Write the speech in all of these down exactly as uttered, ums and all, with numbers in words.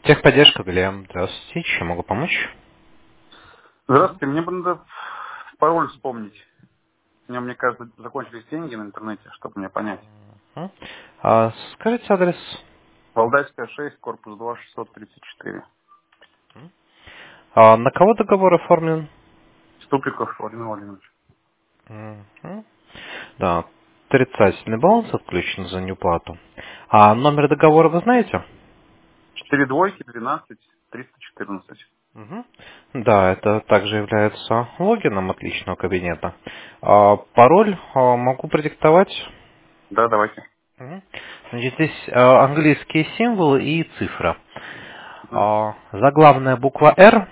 Техподдержка, Глеб. Здравствуйте. Чем могу помочь? Здравствуйте, мне бы надо пароль вспомнить. У меня, мне кажется, закончились деньги на интернете, чтобы мне понять. Мгм. А, скажите адрес. Валдайская шесть, корпус два, шестьсот тридцать четыре. А, на кого договор оформлен? Ступиков Владимир Владимирович. Мгм. Да, отрицательный баланс отключен за неуплату. А номер договора вы знаете? Четыре двойки, двенадцать, триста четырнадцать. Мгм. Да, это также является логином от личного кабинета. А, пароль а, могу продиктовать. Да, давайте. Мгм. Значит, здесь а, английские символы и цифра. Угу. А, заглавная буква R,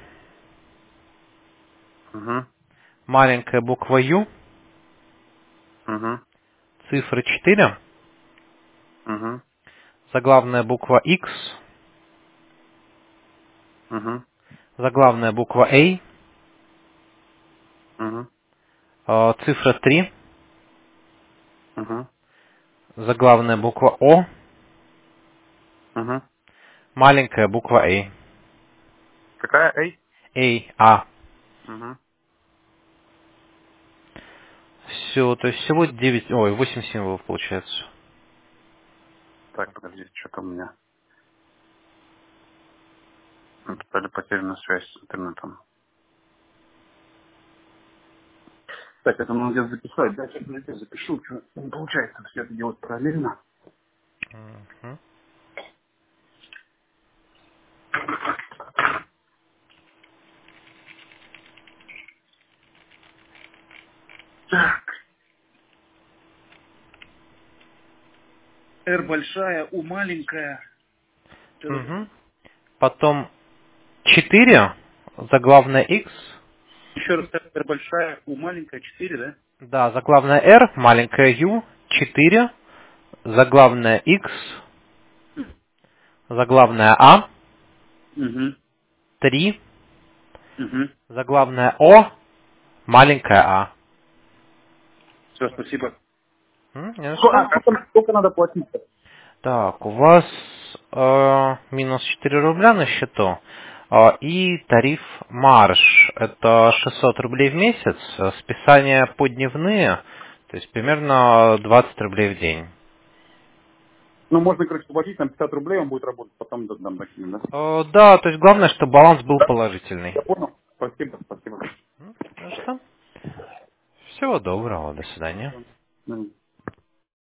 Угу. маленькая буква U, Угу. цифра четыре, Угу. заглавная буква X, Угу. заглавная буква A, Угу. а, цифра три, Угу. заглавная буква O, Угу. маленькая буква A. Какая? Эй? A, А. Угу. Все, то есть всего девять, ой, восемь символов получается. Так, подождите, что-то у меня. Написали потеряна связь с интернетом. Так, это надо где-то записать. Да, сейчас я запишу. Что не получается все это делать параллельно. Мгм. Так. R большая, U маленькая. Что-то там. Мгм. Потом четыре, заглавная X, Еще раз, R большая, U маленькая, четыре, да? да, заглавная R, маленькая U, четыре, заглавная X, заглавная А, Угу. три, Угу. заглавная О, маленькая А. Все, спасибо. М, не за Сколько, а, что. сколько, сколько надо платить-то? Так, у вас э, минус четыре рубля на счету. Э, и тариф марш. Это шестьсот рублей в месяц. э, Списания по дневные. То есть примерно двадцать рублей в день. Ну, можно, короче, платить, там пятьдесят рублей, он будет работать, потом дам докинем, да? Э, да, то есть главное, чтобы баланс был Да. положительный. Я понял. Спасибо, спасибо. М, ну что? Всего доброго. До свидания. Мгм.